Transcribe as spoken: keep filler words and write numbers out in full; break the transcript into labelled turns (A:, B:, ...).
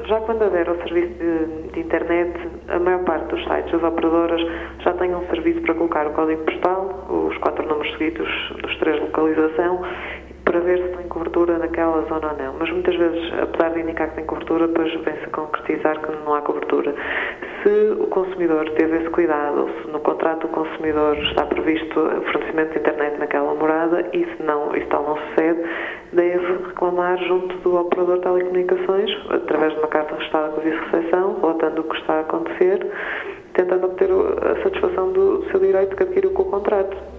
A: Já quando adere ao serviço de, de internet, a maior parte dos sites das operadoras já têm um serviço para colocar o código postal, os quatro números seguidos dos três de localização, para ver se tem cobertura naquela zona ou não. Mas muitas vezes, apesar de indicar que tem cobertura, depois vem-se a concretizar que não há cobertura. Se o consumidor teve esse cuidado, ou se no contrato do consumidor está previsto o fornecimento de internet naquela morada, e se, não, e se tal não sucede, deve reclamar junto do operador de telecomunicações, através de uma carta registada com aviso de recepção, relatando o que está a acontecer, tentando obter a satisfação do seu direito que adquiriu com o contrato.